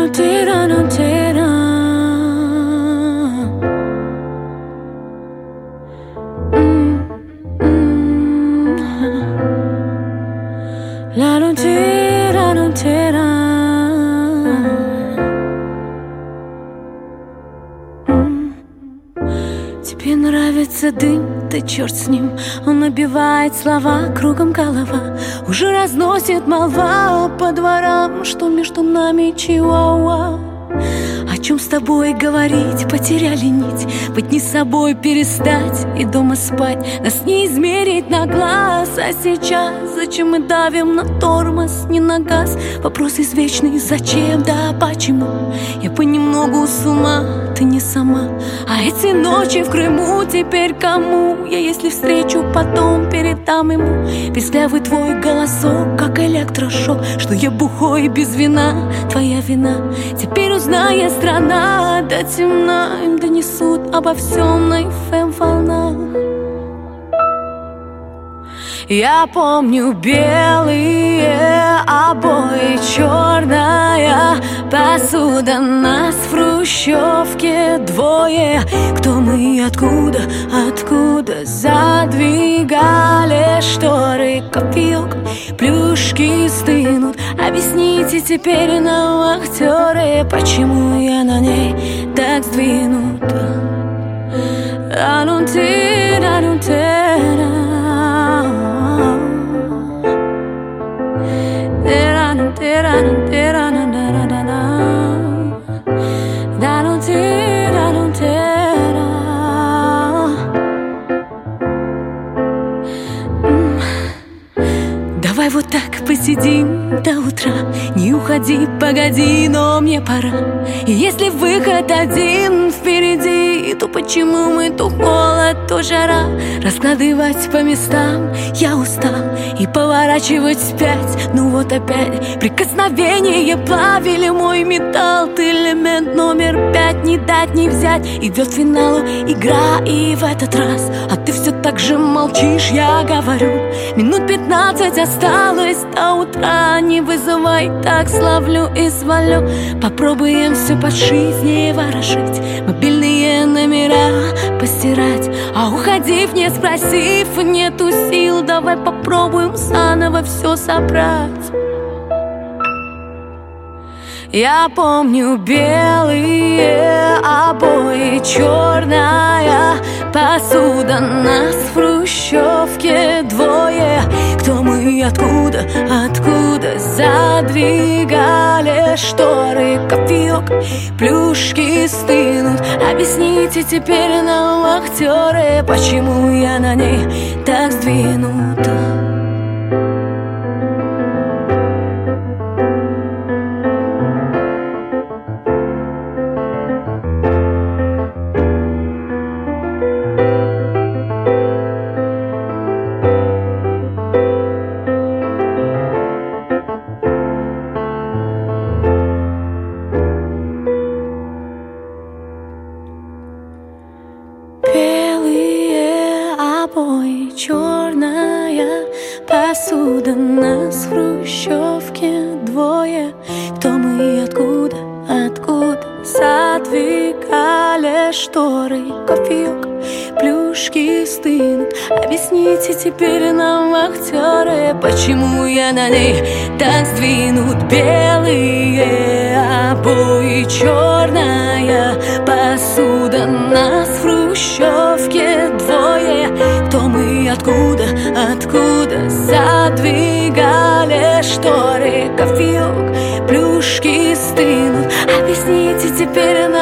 тирану, тиран. Ла-ну, тирану, тиран. Тебе нравится дым, да черт с ним. Он набивает слова, кругом голова. Уже разносит молва по дворам, что между нами чиуауа. О чем с тобой говорить, потеряли нить. Быть не собой, перестать и дома спать. Нас не измерить на глаз. А сейчас зачем мы давим на тормоз, не на газ? Вопрос извечный, зачем, да почему? Я понемногу с ума, ты не сама. А эти ночи в Крыму теперь кому? Я если встречу, потом передам ему песклявый твой голосок, как электрошок. Что я бухой без вина, твоя вина. Теперь узнает страна, до темна им донесут обо всем на FM-волнах. Я помню белые обои, черная посуда. Нас в хрущевке двое. Кто мы, откуда, откуда? Задвигали шторы, кофеек, плюшки стынут. Объясните теперь нам, актеры, почему я на ней так сдвинута. Давай вот так посидим до утра. Не уходи, погоди, но мне пора. И если выход один впереди, то почему мы то холод, то жара? Раскладывать по местам я устал и поворачивать вспять. Ну вот опять прикосновение плавили мой металл. Ты элемент номер 5, не дать, не взять. Идет к финалу игра, и в этот раз а ты все так же молчишь, я говорю. Минут 15 осталось до утра. Не вызывай, так славлю и свалю. Попробуем все подшить, не ворошить, мобильные номера постирать. А уходив, не спросив, нету сил. Давай попробуем заново все собрать. Я помню белые обои, черная посуда. Нас в хрущевке двое. Кто мы, откуда, откуда? Задвигали шторы, кофеек, плюшки стынут. Объясните теперь нам, актеры, почему я на ней так сдвинута. Черная посуда. Нас в хрущевке двое. Кто мы, откуда, откуда? Задвигали шторы, кофеек, плюшки стынут. Объясните теперь нам, актеры, почему я на ней так сдвинут. Белые обои, черная посуда. Нас в хрущевке двое. Кто мы, откуда, откуда? Задвигали шторы, кофеек, плюшки стынут. Объясните теперь нам,